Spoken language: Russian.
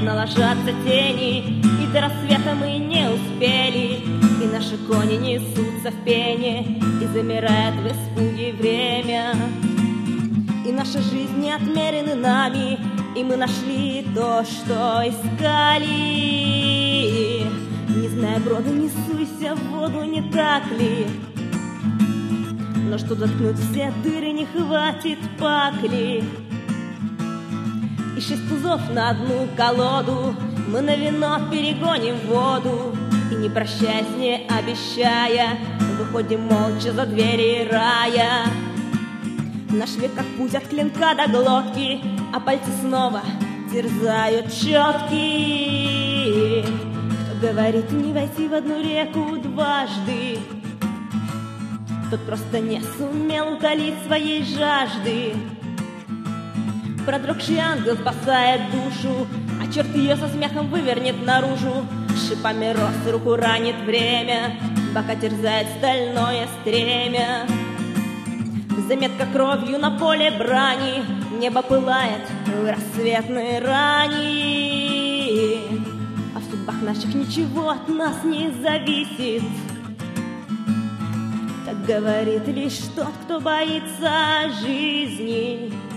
Словно ложатся тени, и до рассвета мы не успели, и наши кони несутся в пене, и замирает в испуге время. И наши жизни отмерены нами, и мы нашли то, что искали. Не зная брода, не суйся в воду, не так ли? Но что заткнуть все дыры, не хватит пакли. И 6 тузов на одну колоду мы на вино перегоним воду, и не прощаясь, не обещая, выходим молча за двери рая. Наш век как путь от клинка до глотки, а пальцы снова терзают четки. Кто говорит не войти в одну реку дважды, тот просто не сумел утолить своей жажды. Продрогший ангел спасает душу, а черт ее со смехом вывернет наружу. Шипами роз руку ранит время, бока терзает стальное стремя. Заметка кровью на поле брани, небо пылает в рассветной рани. А в судьбах наших ничего от нас не зависит. Так говорит лишь тот, кто боится жизни.